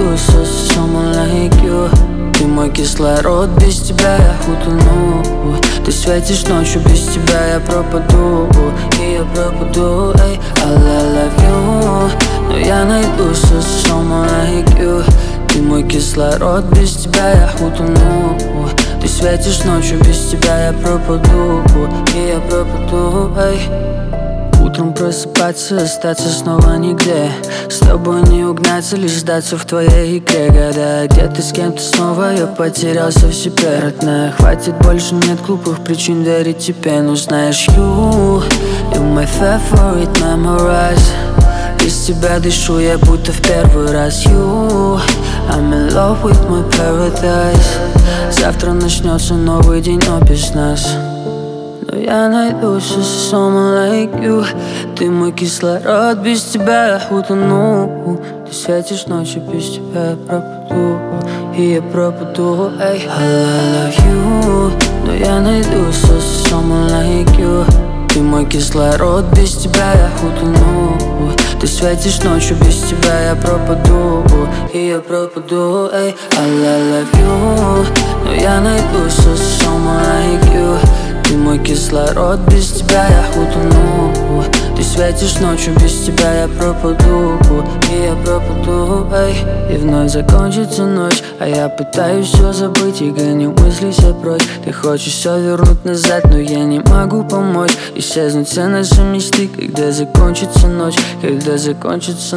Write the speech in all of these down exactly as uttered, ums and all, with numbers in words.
найду someone like you. Ты мой кислород, без тебя я утону. Ты светишь ночью, без тебя я пропаду. И я пропаду, эй, I love you. Но я найду someone like you. Ты мой кислород, без тебя я утону. Ты светишь ночью, без тебя я пропаду. И я пропаду, эй. Утром просыпаться, остаться снова нигде. С тобой не угнаться, лишь сдаться в твоей игре. Когда где-то с кем-то снова я потерялся в себе. Родная, хватит, больше нет глупых причин верить тебе. Но знаешь, you, you my favorite memorize. Без тебя дышу я будто в первый раз. You, I'm in love with my paradise. Завтра начнется новый день, но без нас. Но я найду someone like you. Ты мой кислород, без тебя я утону. Ты светишь ночью, без тебя я пропаду. И я пропаду, эй, I love you. Но я найду someone like you. Ты мой кислород, без тебя я утону. Ты светишь ночью, без тебя я пропаду. И я пропаду, эй, I love you. Но я найду someone like you. Ты мой кислород, без тебя я утону. Ты светишь ночью, без тебя я пропаду. И я пропаду, эй. И вновь закончится ночь, а я пытаюсь все забыть и гоню мысли все прочь. Ты хочешь все вернуть назад, но я не могу помочь. Исчезнут все наши мечты, когда закончится ночь. Когда закончится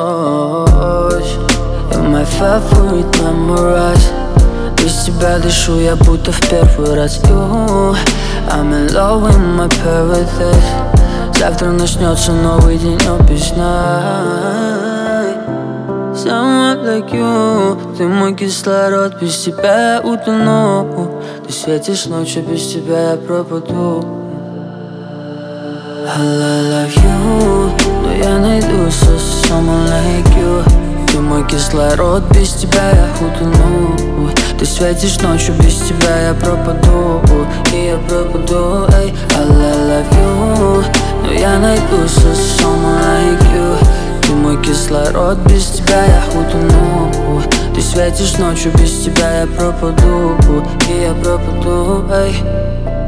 ночь. You're my favorite memorize. Без тебя дышу я будто в первый раз. You, I'm in love with my paradise. Завтра начнется новый день, но без нас. Someone like you. Ты мой кислород, без тебя я утону. Ты светишь ночью, без тебя я пропаду. I love you. Но я найду someone like you. Ты мой кислород, без тебя я утону. Ты светишь ночью, без тебя я пропаду. И я пропаду, эй, I love you. Но я найду someone like you. Ты мой кислород, без тебя я утону. Ты светишь ночью, без тебя я пропаду. И я пропаду, эй.